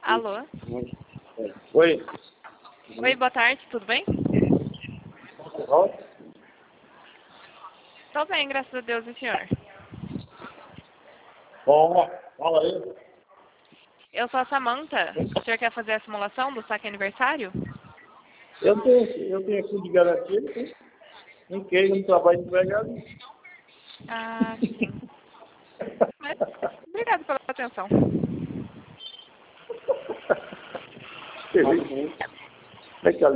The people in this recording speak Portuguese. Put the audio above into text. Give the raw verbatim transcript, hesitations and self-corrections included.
Alô? Oi. Oi, boa tarde, tudo bem? Tô bem, graças a Deus, e o senhor? Ó, fala aí. Eu sou a Samanta. O senhor quer fazer a simulação do saque aniversário? Eu tenho, eu tenho aqui de garantia, né? Não quero, não trabalho empregado. Ah, sim. Mas, obrigado pela atenção. Como é que